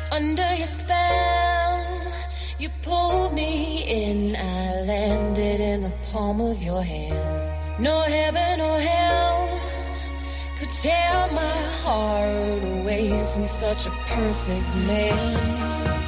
Under your spell, you pulled me in. I landed in the palm of your hand. No heaven or hell could tear my heart away from such a perfect man.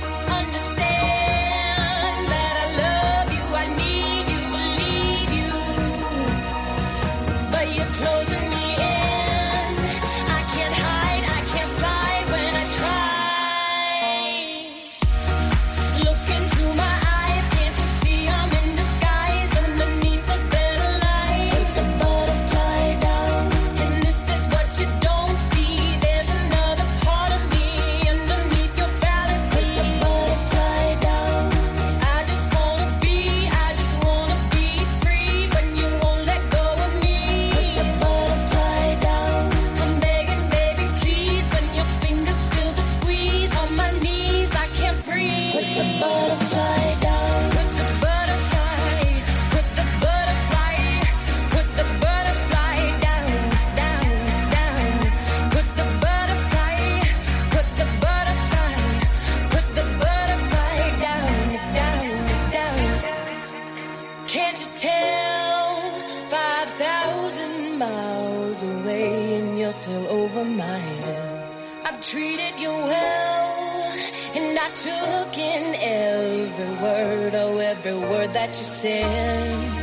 Still over my head. I've treated you well, and I took in every word, oh, every word that you said.